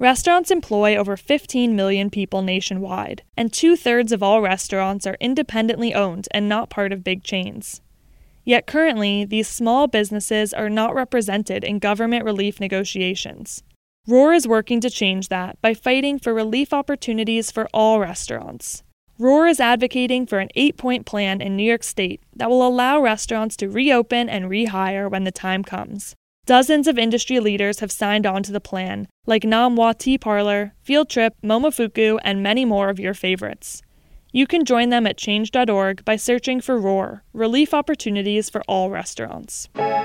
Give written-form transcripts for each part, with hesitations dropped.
Restaurants employ over 15 million people nationwide, and 2/3 of all restaurants are independently owned and not part of big chains. Yet currently, these small businesses are not represented in government relief negotiations. ROAR is working to change that by fighting for relief opportunities for all restaurants. ROAR is advocating for an 8-point plan in New York State that will allow restaurants to reopen and rehire when the time comes. Dozens of industry leaders have signed on to the plan, like Nam Wa Tea Parlor, Field Trip, Momofuku, and many more of your favorites. You can join them at change.org by searching for ROAR, Relief Opportunities for All Restaurants.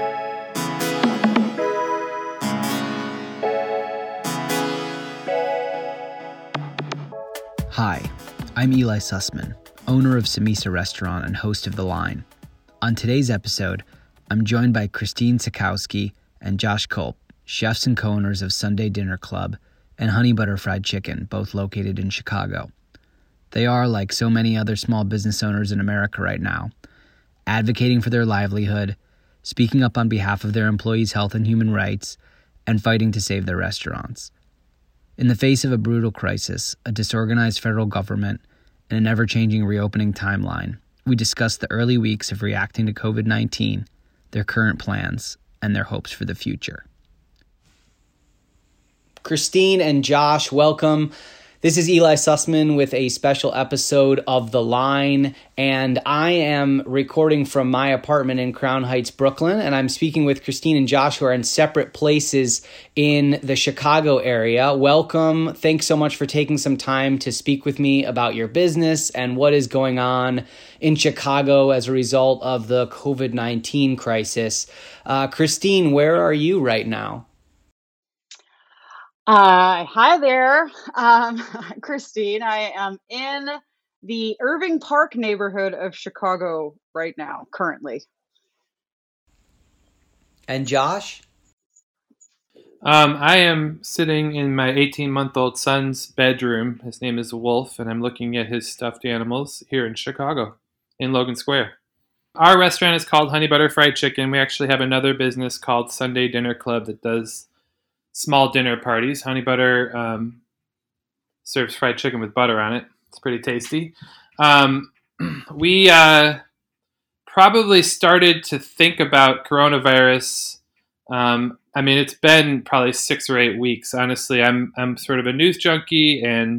Hi, I'm Eli Sussman, owner of Samisa Restaurant and host of The Line. On today's episode, I'm joined by Christine Sakowski and Josh Culp, chefs and co-owners of Sunday Dinner Club and Honey Butter Fried Chicken, both located in Chicago. They are, like so many other small business owners in America right now, advocating for their livelihood, speaking up on behalf of their employees' health and human rights, and fighting to save their restaurants. In the face of a brutal crisis, a disorganized federal government, and an ever-changing reopening timeline, we discuss the early weeks of reacting to COVID-19, their current plans, and their hopes for the future. Christine and Josh, welcome. This is Eli Sussman with a special episode of The Line, and I am recording from my apartment in Crown Heights, Brooklyn, and I'm speaking with Christine and Josh, who are in separate places in the Chicago area. Welcome. Thanks so much for taking some time to speak with me about your business and what is going on in Chicago as a result of the COVID-19 crisis. Christine, where are you right now? Hi there, Christine. I am in the Irving Park neighborhood of Chicago right now, currently. And Josh? I am sitting in my 18-month-old son's bedroom. His name is Wolf, and I'm looking at his stuffed animals here in Chicago, in Logan Square. Our restaurant is called Honey Butter Fried Chicken. We actually have another business called Sunday Dinner Club that does small dinner parties. Honey Butter serves fried chicken with butter on it. It's pretty tasty. We probably started to think about coronavirus. It's been probably 6 or 8 weeks. Honestly, I'm sort of a news junkie, and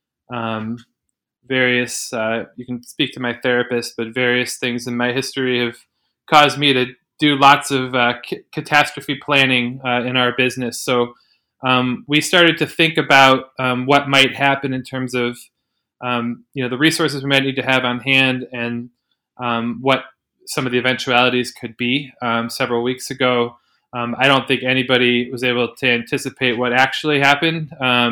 various you can speak to my therapist, but various things in my history have caused me to do lots of catastrophe planning in our business. So we started to think about what might happen in terms of the resources we might need to have on hand, and what some of the eventualities could be. Several weeks ago, I don't think anybody was able to anticipate what actually happened.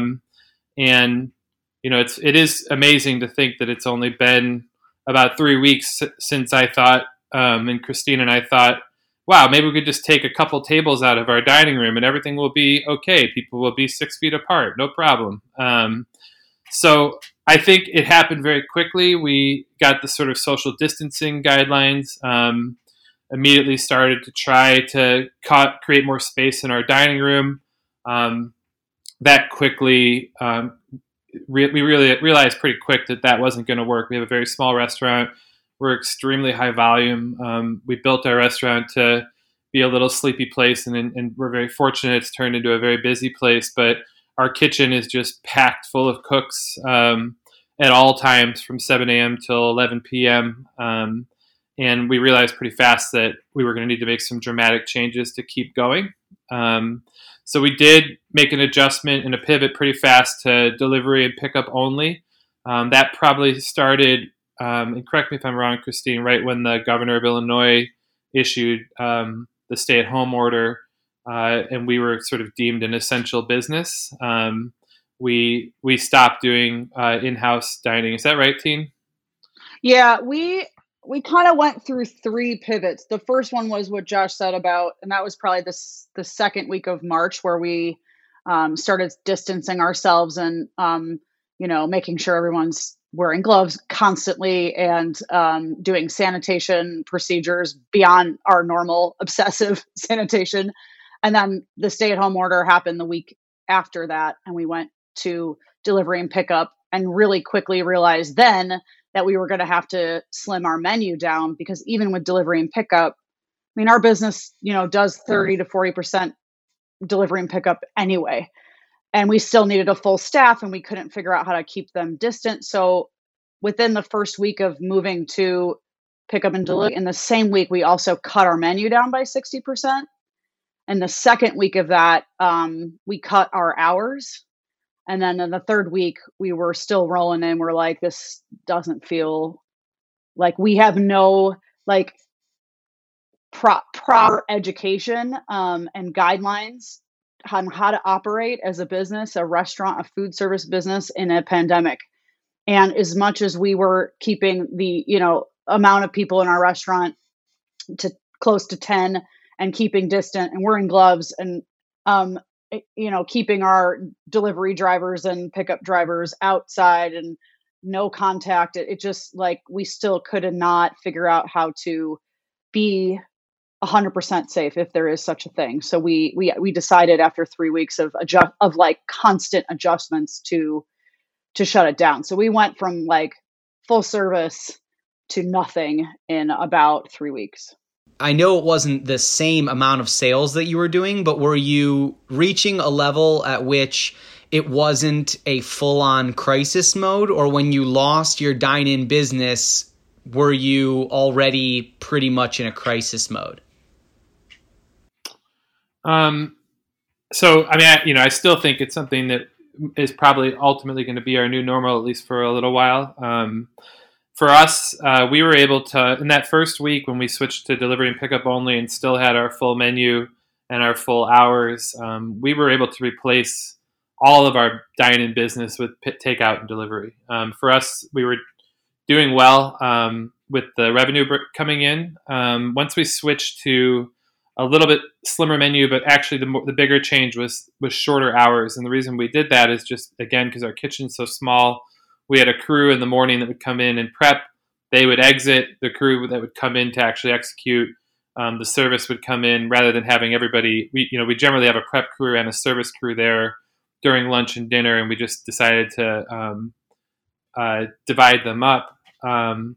It is amazing to think that it's only been about 3 weeks since I thought, and Christine and I thought, wow, maybe we could just take a couple tables out of our dining room and everything will be okay. People will be 6 feet apart, no problem. So I think it happened very quickly. We got the sort of social distancing guidelines, immediately started to try to create more space in our dining room. That quickly, we really realized pretty quick that wasn't going to work. We have a very small restaurant. We're extremely high volume. We built our restaurant to be a little sleepy place, and we're very fortunate it's turned into a very busy place. But our kitchen is just packed full of cooks at all times from 7 a.m. till 11 p.m. And we realized pretty fast that we were going to need to make some dramatic changes to keep going. So we did make an adjustment and a pivot pretty fast to delivery and pickup only. That probably started, and correct me if I'm wrong, Christine, right when the governor of Illinois issued the stay-at-home order, and we were sort of deemed an essential business. We stopped doing in-house dining. Is that right, team? Yeah, we kind of went through 3 pivots. The first one was what Josh said about, and that was probably the second week of March, where we started distancing ourselves and making sure everyone's wearing gloves constantly and doing sanitation procedures beyond our normal obsessive sanitation. And then the stay-at-home order happened the week after that, and we went to delivery and pickup, and really quickly realized then that we were going to have to slim our menu down, because even with delivery and pickup, I mean, our business, does 30 to 40% delivery and pickup anyway. And we still needed a full staff, and we couldn't figure out how to keep them distant. So within the first week of moving to pickup and delivery, in the same week, we also cut our menu down by 60%. And the second week of that, we cut our hours. And then in the third week, we were still rolling in. We're like, this doesn't feel like we have no proper education and guidelines on how to operate as a business, a restaurant, a food service business in a pandemic. And as much as we were keeping the, amount of people in our restaurant to close to 10 and keeping distant and wearing gloves and, keeping our delivery drivers and pickup drivers outside and no contact, it just we still could not figure out how to be 100% safe, if there is such a thing. So we decided after 3 weeks of constant adjustments to shut it down. So we went from full service to nothing in about 3 weeks. I know it wasn't the same amount of sales that you were doing, but were you reaching a level at which it wasn't a full-on crisis mode? Or when you lost your dine-in business, were you already pretty much in a crisis mode? So, I mean, I still think it's something that is probably ultimately going to be our new normal, at least for a little while. For us, we were able to, in that first week when we switched to delivery and pickup only and still had our full menu and our full hours, we were able to replace all of our dine-in business with takeout and delivery. For us, we were doing well with the revenue coming in. Once we switched to a little bit slimmer menu, but actually the bigger change was shorter hours. And the reason we did that is just, again, because our kitchen's so small. We had a crew in the morning that would come in and prep. They would exit. The crew that would come in to actually execute. The service would come in rather than having everybody. We generally have a prep crew and a service crew there during lunch and dinner, and we just decided to divide them up. And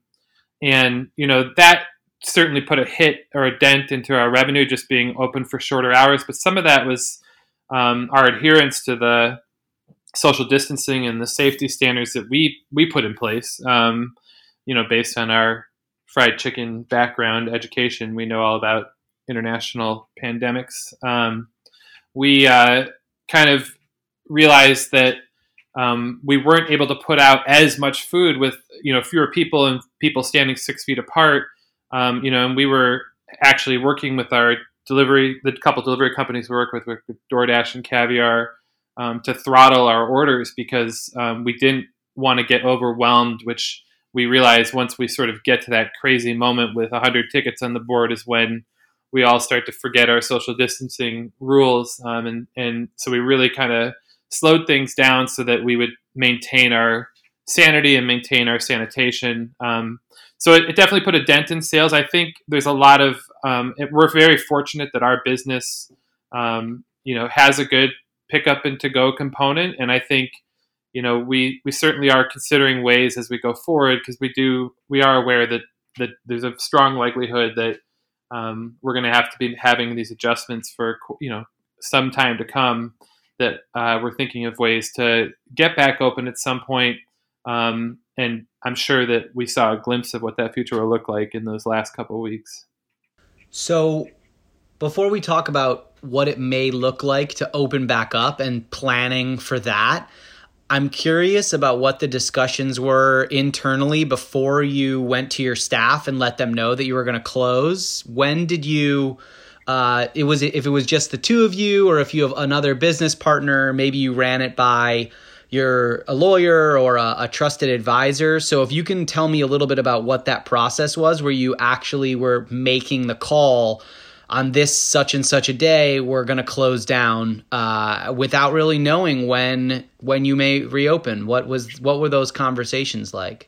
that certainly put a hit or a dent into our revenue just being open for shorter hours. But some of that was our adherence to the social distancing and the safety standards that we put in place. Based on our fried chicken background education, we know all about international pandemics. We kind of realized that we weren't able to put out as much food with fewer people and people standing 6 feet apart. And we were actually working with the couple delivery companies we work with DoorDash and Caviar, to throttle our orders because we didn't want to get overwhelmed, which we realized once we sort of get to that crazy moment with 100 tickets on the board is when we all start to forget our social distancing rules. And so we really kind of slowed things down so that we would maintain our sanity and maintain our sanitation. So it definitely put a dent in sales. I think there's a lot of, we're very fortunate that our business, has a good pickup and to-go component. And I think, we certainly are considering ways as we go forward, because we are aware that there's a strong likelihood that we're going to have to be having these adjustments for, some time to come, that we're thinking of ways to get back open at some point. And I'm sure that we saw a glimpse of what that future will look like in those last couple of weeks. So before we talk about what it may look like to open back up and planning for that, I'm curious about what the discussions were internally before you went to your staff and let them know that you were going to close. When did you, if it was just the two of you, or if you have another business partner, maybe you ran it by a lawyer or a trusted advisor. So if you can tell me a little bit about what that process was, where you actually were making the call on this such and such a day, we're going to close down, without really knowing when you may reopen. What were those conversations like?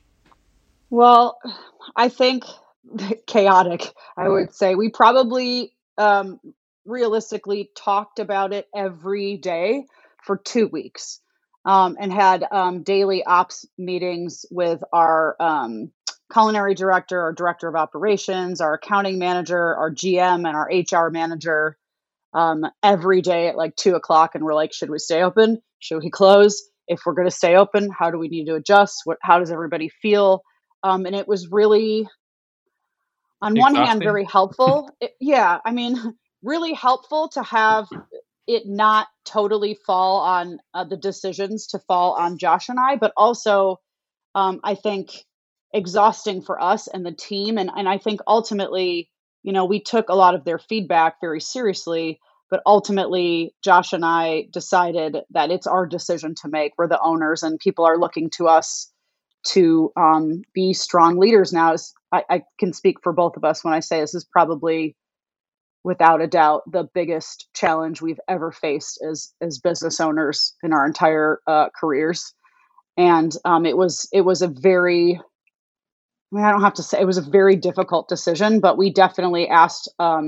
Well, I think chaotic, I would say. We probably realistically talked about it every day for 2 weeks, and had daily ops meetings with our culinary director, our director of operations, our accounting manager, our GM, and our HR manager every day at like 2:00. And we're like, should we stay open? Should we close? If we're going to stay open, how do we need to adjust? How does everybody feel? And it was really, on one hand, very helpful. Really helpful to have it not totally fall on the decisions to fall on Josh and I, but also I think exhausting for us and the team. And I think ultimately, we took a lot of their feedback very seriously, but ultimately Josh and I decided that it's our decision to make. We're the owners, and people are looking to us to be strong leaders now. I can speak for both of us when I say this is probably, without a doubt, the biggest challenge we've ever faced as business owners in our entire careers. And it was a very, I don't have to say, it was a very difficult decision, but we definitely asked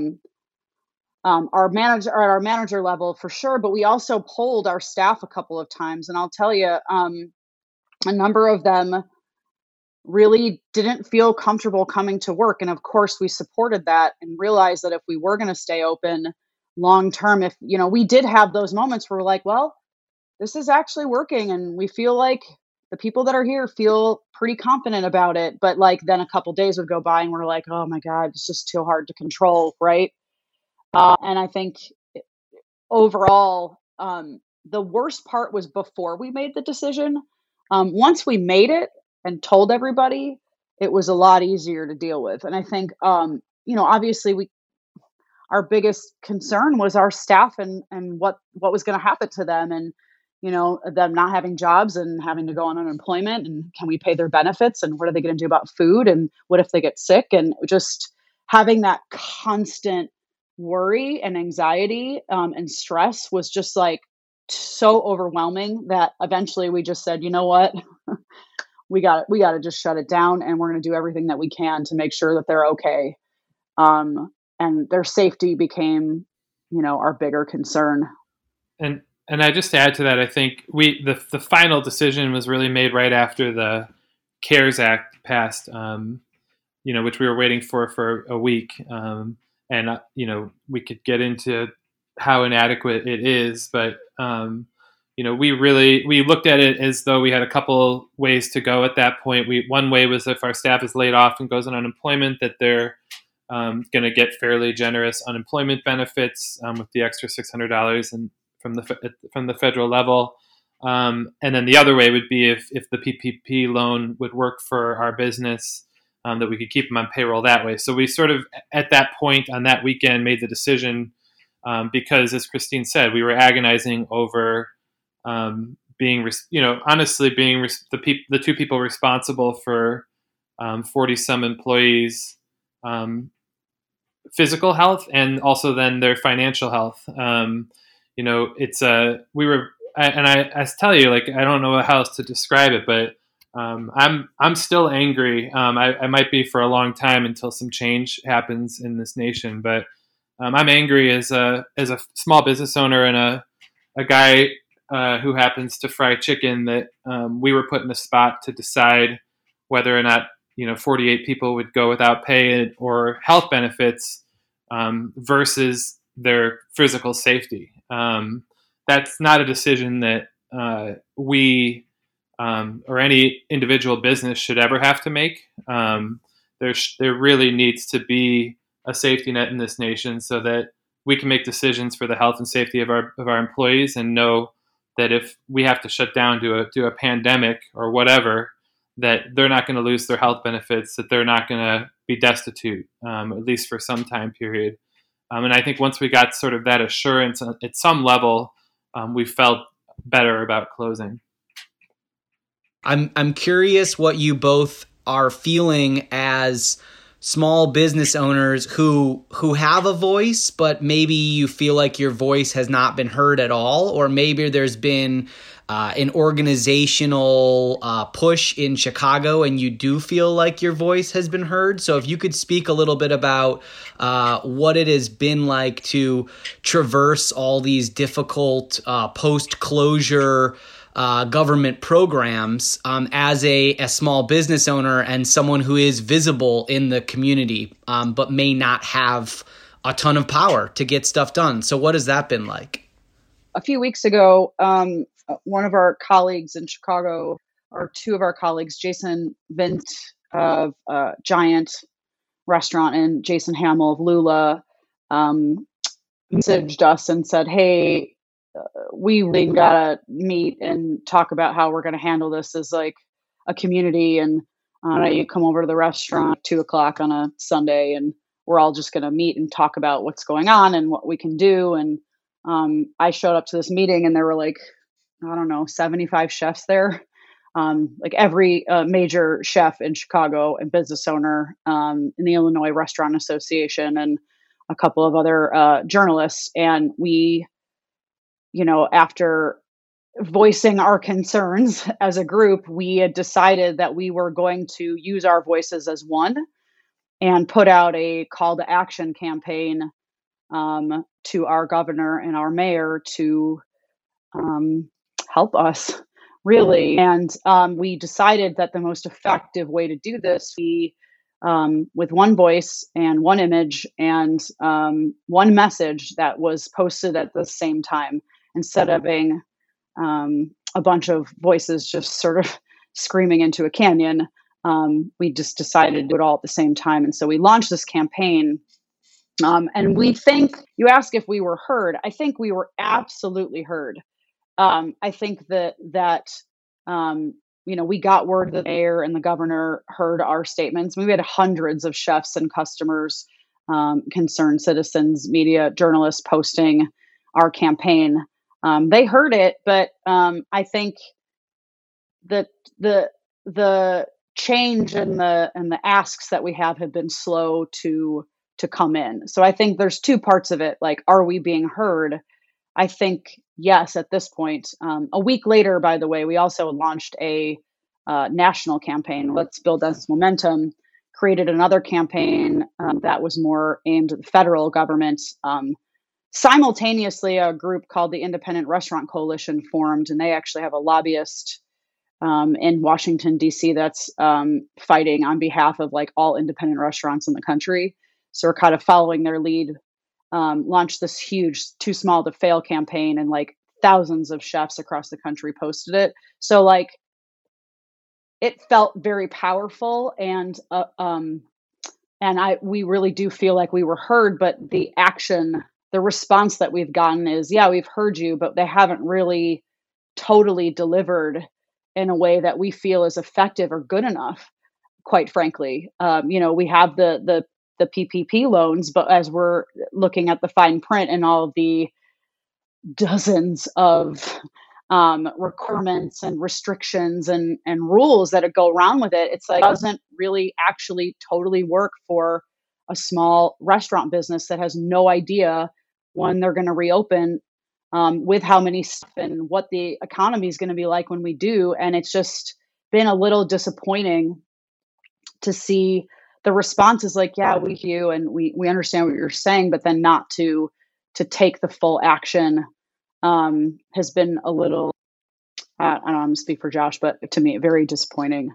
our manager at our manager level for sure, but we also polled our staff a couple of times. And I'll tell you, a number of them really didn't feel comfortable coming to work. And of course, we supported that and realized that if we were going to stay open long term, if, we did have those moments where we're like, well, this is actually working. And we feel like the people that are here feel pretty confident about it. But like, then a couple days would go by and we're like, oh my God, it's just too hard to control. Right. And I think overall, the worst part was before we made the decision. Once we made it and told everybody, it was a lot easier to deal with. And I think, obviously our biggest concern was our staff and what was going to happen to them, and, them not having jobs and having to go on unemployment, and can we pay their benefits, and what are they going to do about food, and what if they get sick, and just having that constant worry and anxiety and stress was just like so overwhelming that eventually we just said, you know what? we got to just shut it down, and we're going to do everything that we can to make sure that they're okay. And their safety became, our bigger concern. And I just add to that, I think the final decision was really made right after the CARES Act passed, which we were waiting for a week. And we could get into how inadequate it is, but we looked at it as though we had a couple ways to go at that point. One way was if our staff is laid off and goes on unemployment, that they're going to get fairly generous unemployment benefits with the extra $600 and from the federal level. And then the other way would be if the PPP loan would work for our business, that we could keep them on payroll that way. So we sort of, at that point on that weekend, made the decision because, as Christine said, we were agonizing over being the two people responsible for 40 some employees' physical health and also then their financial health. I tell you, like, I don't know how else to describe it, but I'm still angry. I might be for a long time until some change happens in this nation, but I'm angry as a small business owner and a guy who happens to fry chicken that we were put in a spot to decide whether or not 48 people would go without pay or health benefits versus their physical safety. That's not a decision that we or any individual business should ever have to make. There really needs to be a safety net in this nation so that we can make decisions for the health and safety of our employees and know that if we have to shut down due to a pandemic or whatever, that they're not going to lose their health benefits, that they're not going to be destitute, at least for some time period. And I think once we got sort of that assurance at some level, we felt better about closing. I'm curious what you both are feeling as small business owners who have a voice, but maybe you feel like your voice has not been heard at all, or maybe there's been an organizational push in Chicago, and you do feel like your voice has been heard. So if you could speak a little bit about what it has been like to traverse all these difficult post-closure government programs as a small business owner and someone who is visible in the community, but may not have a ton of power to get stuff done. So what has that been like? A few weeks ago, one of our colleagues in Chicago, or two of our colleagues, Jason Vint of Giant Restaurant and Jason Hamill of Lula, messaged us and said, "Hey, we really gotta meet and talk about how we're gonna handle this as like a community. And you come over to the restaurant 2:00 on a Sunday, and we're all just gonna meet and talk about what's going on and what we can do." And I showed up to this meeting, and there were like, I don't know, 75 chefs there. Like every major chef in Chicago and business owner in the Illinois Restaurant Association, and a couple of other journalists. And we, after voicing our concerns as a group, we had decided that we were going to use our voices as one and put out a call to action campaign to our governor and our mayor to help us, really. And we decided that the most effective way to do this, with one voice and one image and one message that was posted at the same time, instead of having a bunch of voices just sort of screaming into a canyon. We just decided to do it all at the same time. And so we launched this campaign. And we think, you ask if we were heard, I think we were absolutely heard. I think that we got word that the mayor and the governor heard our statements. We had hundreds of chefs and customers, concerned citizens, media, journalists posting our campaign. They heard it, but I think that the change and the asks that we have been slow to come in. So I think there's two parts of it. Like, are we being heard? I think yes, at this point. A week later, by the way, we also launched a national campaign. Let's build this momentum. Created another campaign that was more aimed at the federal government. Simultaneously, a group called the Independent Restaurant Coalition formed, and they actually have a lobbyist in Washington, D.C. that's fighting on behalf of like all independent restaurants in the country. So we're kind of following their lead. Launched this huge "Too Small to Fail" campaign, and like thousands of chefs across the country posted it. So like it felt very powerful, and we really do feel like we were heard. But the response that we've gotten is, yeah, we've heard you, but they haven't really totally delivered in a way that we feel is effective or good enough, quite frankly. We have the PPP loans, but as we're looking at the fine print and all of the dozens of requirements and restrictions and rules that go around with it, it's like, it doesn't really actually totally work for a small restaurant business that has no idea when they're going to reopen, with how many staff and what the economy is going to be like when we do. And it's just been a little disappointing to see the response is like, yeah, we hear you and we understand what you're saying, but then not to take the full action has been a little, I don't know, I'm going to speak for Josh, but to me, very disappointing.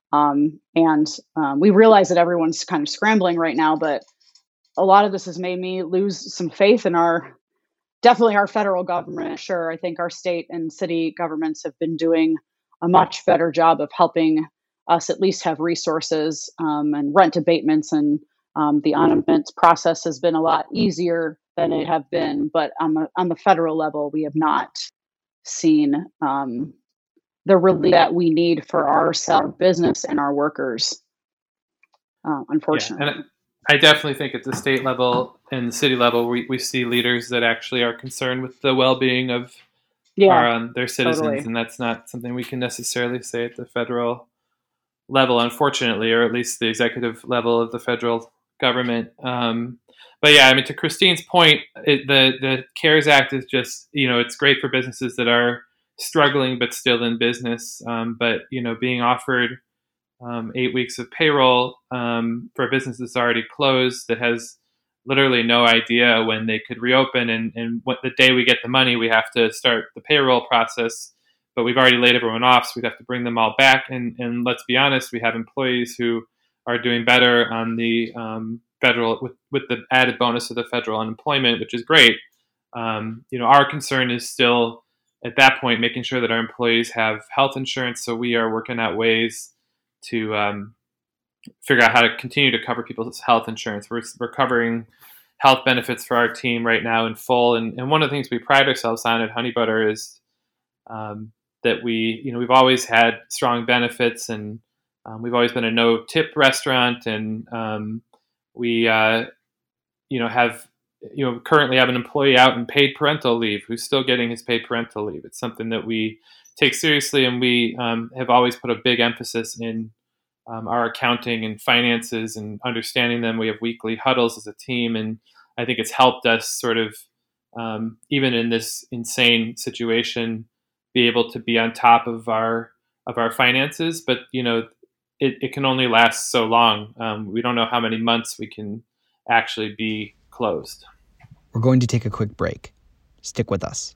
We realize that everyone's kind of scrambling right now, but a lot of this has made me lose some faith in definitely our federal government. Sure, I think our state and city governments have been doing a much better job of helping us at least have resources and rent abatements, and the on-abatement process has been a lot easier than it have been. But on the federal level, we have not seen the relief that we need for our business and our workers, unfortunately. Yeah, and I definitely think at the state level and the city level, we see leaders that actually are concerned with the well-being of their citizens, totally. And that's not something we can necessarily say at the federal level, unfortunately, or at least the executive level of the federal government. But yeah, I mean, to Christine's point, the CARES Act is just, it's great for businesses that are struggling but still in business. But being offered 8 weeks of payroll for a business that's already closed, that has literally no idea when they could reopen, and what the day we get the money, we have to start the payroll process. But we've already laid everyone off, so we'd have to bring them all back. And let's be honest, we have employees who are doing better on the federal with the added bonus of the federal unemployment, which is great. Our concern is still at that point making sure that our employees have health insurance. So we are working out ways to figure out how to continue to cover people's health insurance. We're covering health benefits for our team right now in full. And one of the things we pride ourselves on at Honey Butter is that we've always had strong benefits, and we've always been a no tip restaurant. And we currently have an employee out in paid parental leave who's still getting his paid parental leave. It's something that we take seriously, and we have always put a big emphasis in our accounting and finances and understanding them. We have weekly huddles as a team, and I think it's helped us sort of, even in this insane situation, be able to be on top of our finances. But it can only last so long. We don't know how many months we can actually be closed. We're going to take a quick break. Stick with us.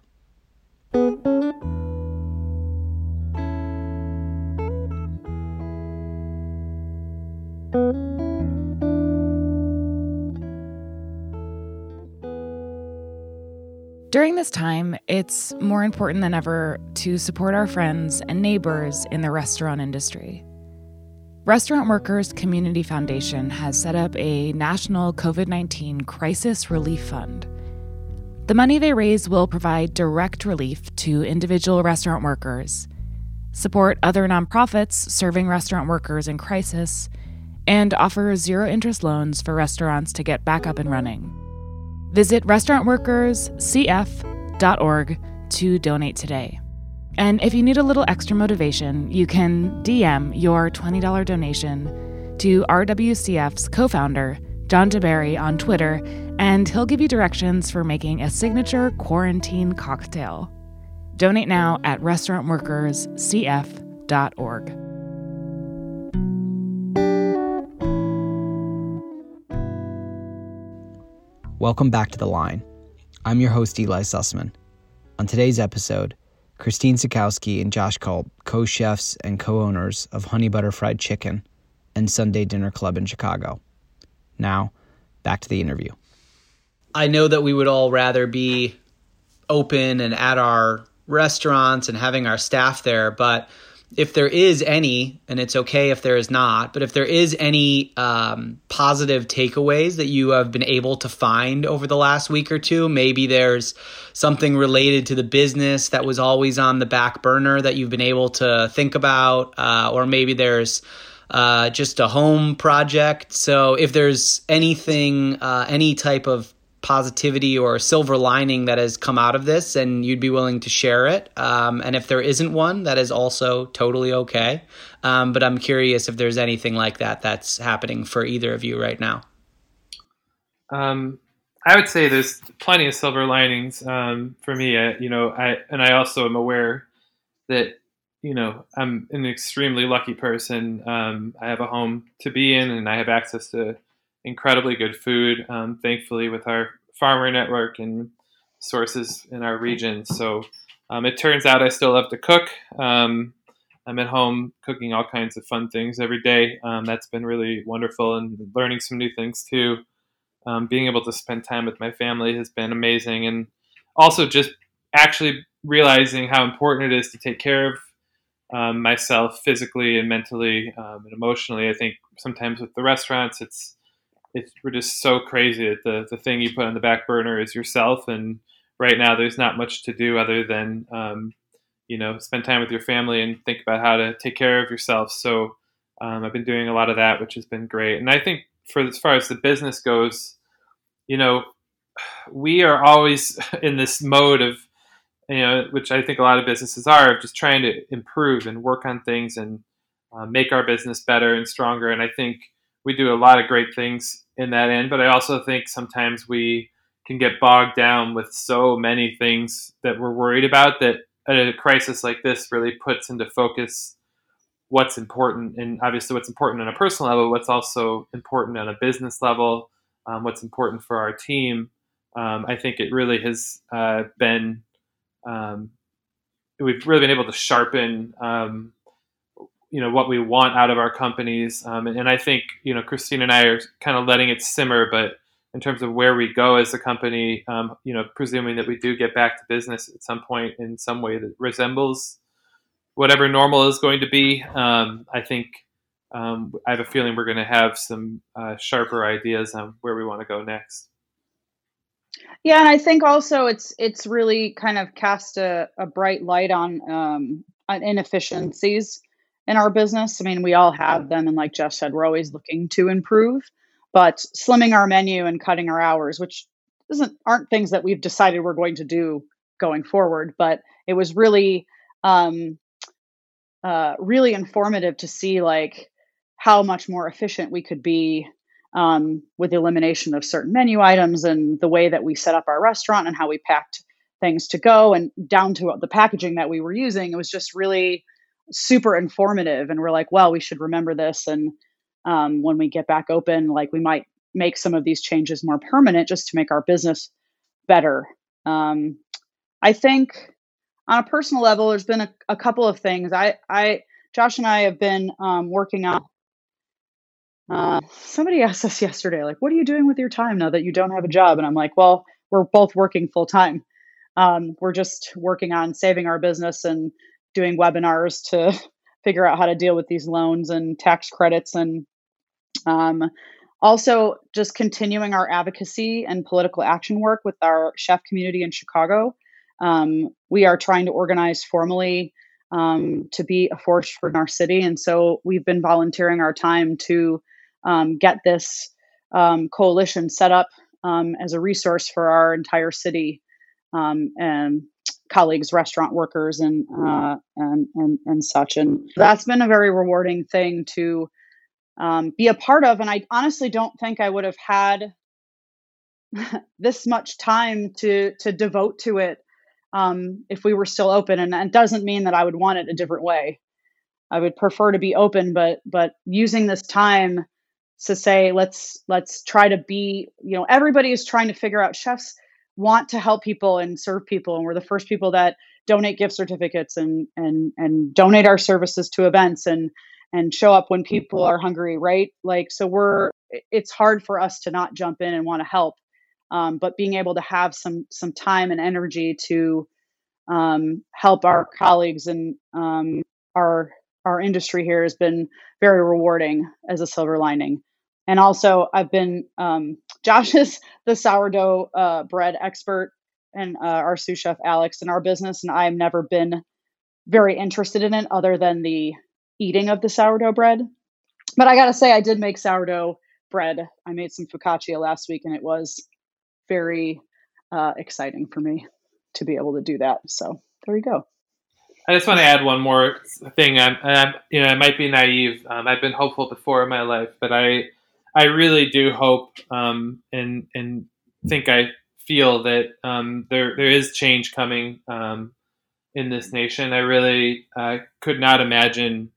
During this time, it's more important than ever to support our friends and neighbors in the restaurant industry. Restaurant Workers Community Foundation has set up a national COVID-19 crisis relief fund. The money they raise will provide direct relief to individual restaurant workers, support other nonprofits serving restaurant workers in crisis, and offer zero-interest loans for restaurants to get back up and running. Visit restaurantworkerscf.org to donate today. And if you need a little extra motivation, you can DM your $20 donation to RWCF's co-founder, John DeBerry, on Twitter, and he'll give you directions for making a signature quarantine cocktail. Donate now at restaurantworkerscf.org. Welcome back to The Line. I'm your host, Eli Sussman. On today's episode, Christine Sikowski and Josh Culp, co-chefs and co-owners of Honey Butter Fried Chicken and Sunday Dinner Club in Chicago. Now, back to the interview. I know that we would all rather be open and at our restaurants and having our staff there, but if there is any, and it's okay if there is not, but if there is any positive takeaways that you have been able to find over the last week or two, maybe there's something related to the business that was always on the back burner that you've been able to think about, or maybe there's just a home project. So if there's anything, any type of positivity or silver lining that has come out of this, and you'd be willing to share it. And if there isn't one, that is also totally okay. But I'm curious if there's anything like that that's happening for either of you right now. I would say there's plenty of silver linings for me. I also am aware that, I'm an extremely lucky person. I have a home to be in, and I have access to incredibly good food, thankfully, with our farmer network and sources in our region. So it turns out I still love to cook. I'm at home cooking all kinds of fun things every day. That's been really wonderful, and learning some new things too. Being able to spend time with my family has been amazing. And also just actually realizing how important it is to take care of myself physically and mentally and emotionally. I think sometimes with the restaurants, we're just so crazy that the thing you put on the back burner is yourself. And right now there's not much to do other than, spend time with your family and think about how to take care of yourself. So I've been doing a lot of that, which has been great. And I think as far as the business goes, we are always in this mode of, which I think a lot of businesses are, of just trying to improve and work on things and make our business better and stronger. And I think we do a lot of great things in that end, but I also think sometimes we can get bogged down with so many things that we're worried about that a crisis like this really puts into focus what's important, and obviously what's important on a personal level, what's also important on a business level, what's important for our team. I think it really has been, we've really been able to sharpen, what we want out of our companies. And I think, Christine and I are kind of letting it simmer, but in terms of where we go as a company, presuming that we do get back to business at some point in some way that resembles whatever normal is going to be, I think I have a feeling we're going to have some sharper ideas on where we want to go next. Yeah, and I think also it's really kind of cast a bright light on inefficiencies in our business. I mean, we all have them, and like Jeff said, we're always looking to improve. But slimming our menu and cutting our hours, which aren't things that we've decided we're going to do going forward, but it was really really informative to see like how much more efficient we could be with the elimination of certain menu items and the way that we set up our restaurant and how we packed things to go and down to the packaging that we were using. It was just really super informative. And we're like, well, we should remember this. And when we get back open, like we might make some of these changes more permanent just to make our business better. I think on a personal level, there's been a couple of things. Josh and I have been working on. Somebody asked us yesterday, like, what are you doing with your time now that you don't have a job? And I'm like, well, we're both working full time. We're just working on saving our business and doing webinars to figure out how to deal with these loans and tax credits, and also just continuing our advocacy and political action work with our chef community in Chicago. We are trying to organize formally to be a force for our city. And so we've been volunteering our time to get this coalition set up as a resource for our entire city and colleagues, restaurant workers, and such. And that's been a very rewarding thing to be a part of. And I honestly don't think I would have had this much time to devote to it if we were still open. And it doesn't mean that I would want it a different way. I would prefer to be open, but using this time to say, let's try to be, everybody is trying to figure out, chefs want to help people and serve people. And we're the first people that donate gift certificates and donate our services to events and show up when people are hungry, right? Like, so it's hard for us to not jump in and want to help. But being able to have some time and energy to help our colleagues and our industry here has been very rewarding as a silver lining. And also, I've been Josh is the sourdough bread expert, and our sous chef Alex in our business, and I've never been very interested in it other than the eating of the sourdough bread. But I gotta say, I did make sourdough bread. I made some focaccia last week, and it was very exciting for me to be able to do that. So there you go. I just want to add one more thing. I might be naive. I've been hopeful before in my life, but I really do hope and think I feel that there is change coming in this nation. I really could not imagine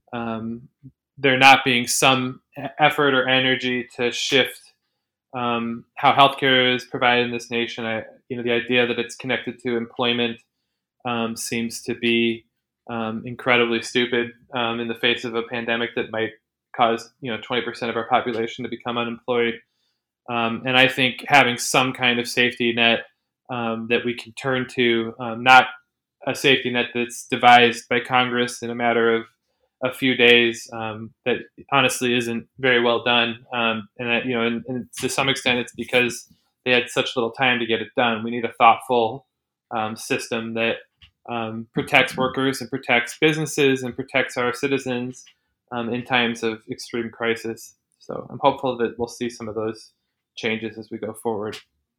there not being some effort or energy to shift how healthcare is provided in this nation. The idea that it's connected to employment seems to be incredibly stupid in the face of a pandemic that might cause 20% of our population to become unemployed. And I think having some kind of safety net that we can turn to, not a safety net that's devised by Congress in a matter of a few days, that honestly isn't very well done. And to some extent, it's because they had such little time to get it done. We need a thoughtful system that protects workers and protects businesses and protects our citizens in times of extreme crisis. So I'm hopeful that we'll see some of those changes as we go forward.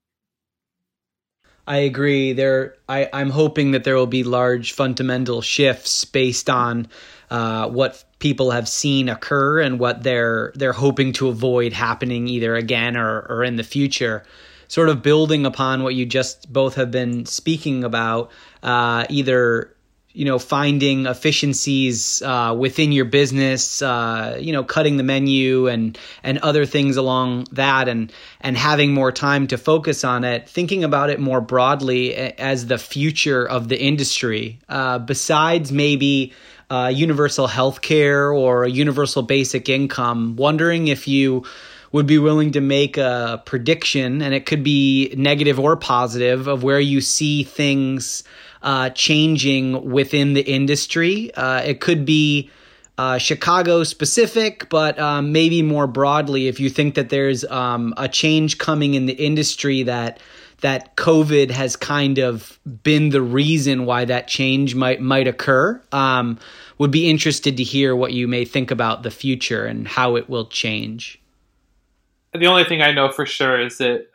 I agree. I'm hoping that there will be large fundamental shifts based on what people have seen occur and what they're hoping to avoid happening either again or in the future. sort of building upon what you just both have been speaking about, either finding efficiencies within your business, cutting the menu and other things along that, and having more time to focus on it, thinking about it more broadly as the future of the industry, besides maybe universal health care or a universal basic income, wondering if you would be willing to make a prediction, and it could be negative or positive, of where you see things changing within the industry. It could be Chicago specific, but maybe more broadly, if you think that there's a change coming in the industry that COVID has kind of been the reason why that change might occur. Would be interested to hear what you may think about the future and how it will change. The only thing I know for sure is that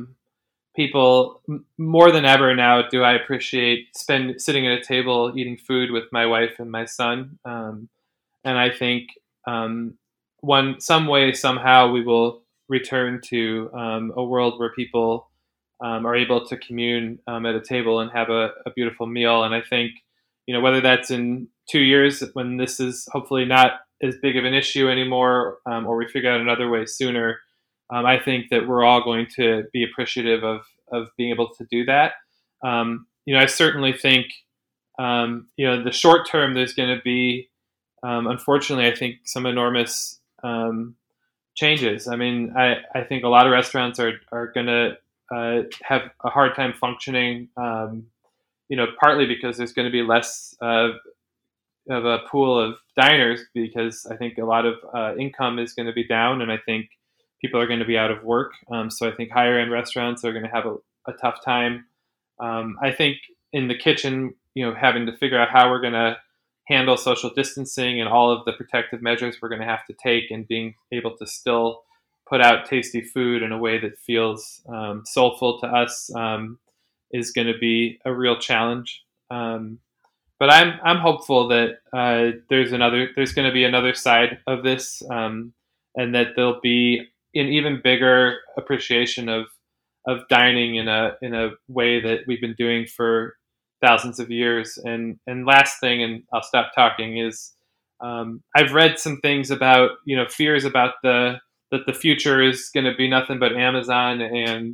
people, more than ever now, do I appreciate sitting at a table eating food with my wife and my son. And I think some way, somehow, we will return to a world where people are able to commune at a table and have a beautiful meal. And I think, whether that's in 2 years when this is hopefully not as big of an issue anymore, or we figure out another way sooner, I think that we're all going to be appreciative of being able to do that. I certainly think, the short term, there's going to be, unfortunately, I think some enormous changes. I mean, I think a lot of restaurants are going to have a hard time functioning, partly because there's going to be less of a pool of diners, because I think a lot of income is going to be down, and I think people are going to be out of work. So I think higher end restaurants are going to have a tough time. I think in the kitchen, having to figure out how we're going to handle social distancing and all of the protective measures we're going to have to take, and being able to still put out tasty food in a way that feels soulful to us is going to be a real challenge. But I'm hopeful that there's going to be another side of this, and that there'll be an even bigger appreciation of dining in a way that we've been doing for thousands of years. And last thing, and I'll stop talking, is I've read some things about fears about that the future is going to be nothing but Amazon and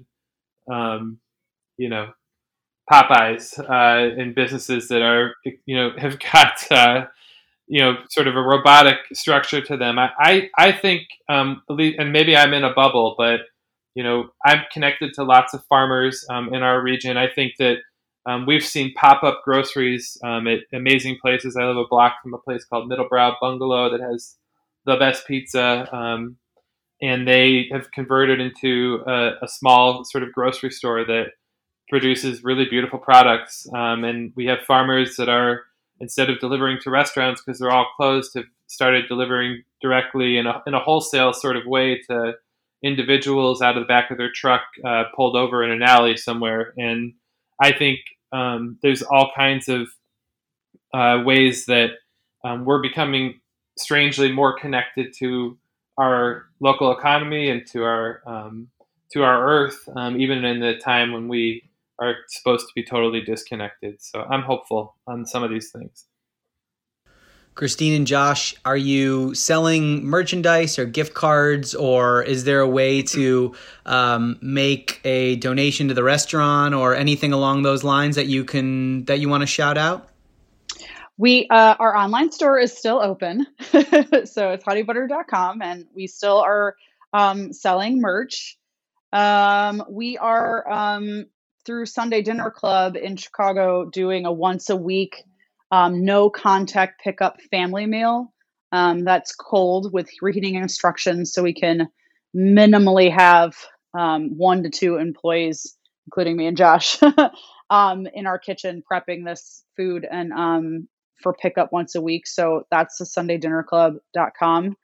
Popeyes and businesses that are have got sort of a robotic structure to them. I think, and maybe I'm in a bubble, but I'm connected to lots of farmers in our region. I think that we've seen pop-up groceries at amazing places. I live a block from a place called Middlebrow Bungalow that has the best pizza, and they have converted into a small sort of grocery store that produces really beautiful products. And we have farmers that are, instead of delivering to restaurants because they're all closed, have started delivering directly in a wholesale sort of way to individuals out of the back of their truck, pulled over in an alley somewhere. And I think there's all kinds of ways that we're becoming strangely more connected to our local economy and to our earth, even in the time when we are supposed to be totally disconnected. So I'm hopeful on some of these things. Christine and Josh, are you selling merchandise or gift cards, or is there a way to make a donation to the restaurant or anything along those lines that you want to shout out? We our online store is still open, so it's honeybutter.com, and we still are selling merch. We are through Sunday Dinner Club in Chicago doing a once a week no contact pickup family meal that's cold with reheating instructions, so we can minimally have 1 to 2 employees, including me and Josh, in our kitchen prepping this food and for pickup once a week. So that's the sundaydinnerclub.com.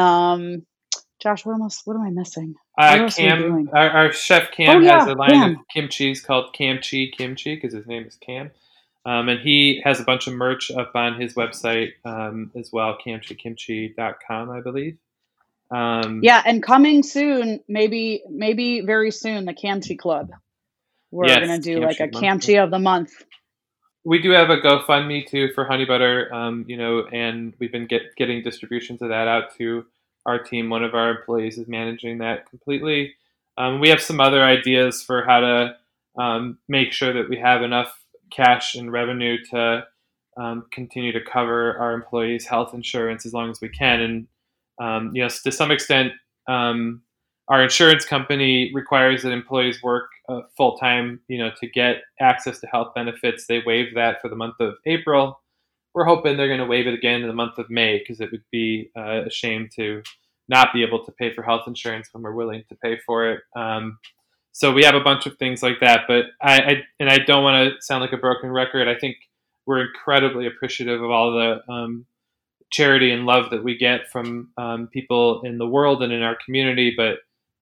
Josh, what am I missing? Cam, our chef Cam has a line of kimchi called Kimchi because his name is Cam. And he has a bunch of merch up on his website as well, kimchi.com, I believe. Yeah, and coming soon, maybe very soon, the Kamchi Club. We're going to do like a Kamchi of the month. We do have a GoFundMe too for Honey Butter, and we've been getting distributions of that out to our team. One of our employees is managing that completely. We have some other ideas for how to make sure that we have enough cash and revenue to continue to cover our employees' health insurance as long as we can. And to some extent, our insurance company requires that employees work full time, to get access to health benefits. They waive that for the month of April. We're hoping they're going to waive it again in the month of May, because it would be a shame to not be able to pay for health insurance when we're willing to pay for it. So we have a bunch of things like that, but I don't want to sound like a broken record. I think we're incredibly appreciative of all the charity and love that we get from people in the world and in our community. But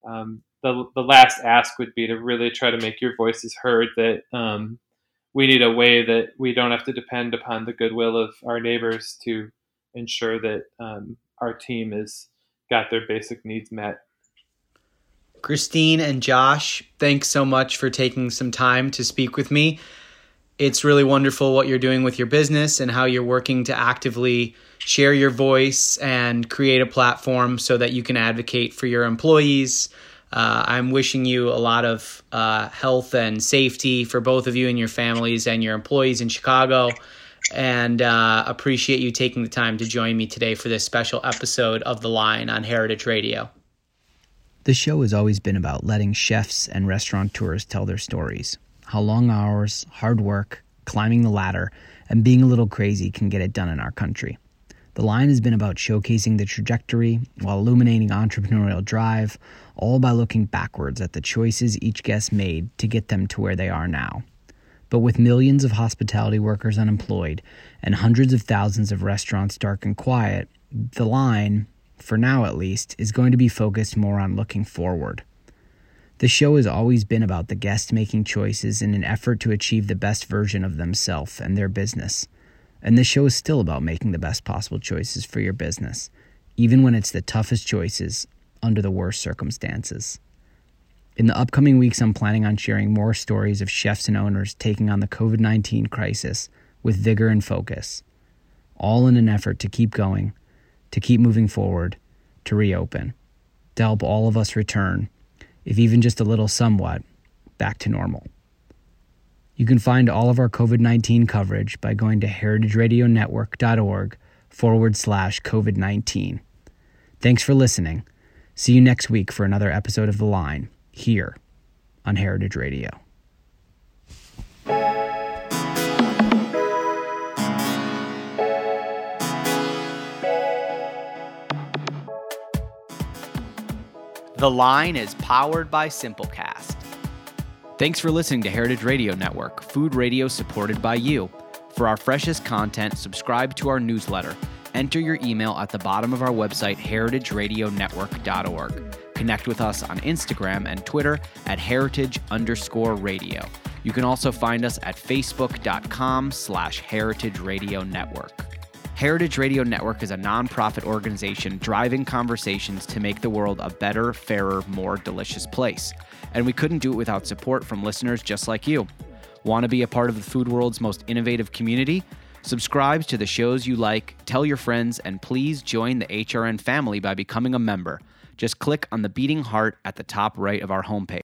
the last ask would be to really try to make your voices heard, that we need a way that we don't have to depend upon the goodwill of our neighbors to ensure that our team has got their basic needs met. Christine and Josh, thanks so much for taking some time to speak with me. It's really wonderful what you're doing with your business and how you're working to actively share your voice and create a platform so that you can advocate for your employees. I'm wishing you a lot of health and safety for both of you and your families and your employees in Chicago, and appreciate you taking the time to join me today for this special episode of The Line on Heritage Radio. The show has always been about letting chefs and restaurateurs tell their stories. How long hours, hard work, climbing the ladder, and being a little crazy can get it done in our country. The Line has been about showcasing the trajectory while illuminating entrepreneurial drive, all by looking backwards at the choices each guest made to get them to where they are now. But with millions of hospitality workers unemployed and hundreds of thousands of restaurants dark and quiet, The Line, for now at least, is going to be focused more on looking forward. The show has always been about the guest making choices in an effort to achieve the best version of themselves and their business. And this show is still about making the best possible choices for your business, even when it's the toughest choices under the worst circumstances. In the upcoming weeks, I'm planning on sharing more stories of chefs and owners taking on the COVID-19 crisis with vigor and focus, all in an effort to keep going, to keep moving forward, to reopen, to help all of us return, if even just a little somewhat, back to normal. You can find all of our COVID-19 coverage by going to heritageradionetwork.org/COVID-19. Thanks for listening. See you next week for another episode of The Line, here on Heritage Radio. The Line is powered by Simplecast. Thanks for listening to Heritage Radio Network, food radio supported by you. For our freshest content, subscribe to our newsletter. Enter your email at the bottom of our website, heritageradionetwork.org. Connect with us on Instagram and Twitter at heritage_radio. You can also find us at facebook.com/Heritage Radio Network. Heritage Radio Network is a nonprofit organization driving conversations to make the world a better, fairer, more delicious place. And we couldn't do it without support from listeners just like you. Want to be a part of the food world's most innovative community? Subscribe to the shows you like, tell your friends, and please join the HRN family by becoming a member. Just click on the beating heart at the top right of our homepage.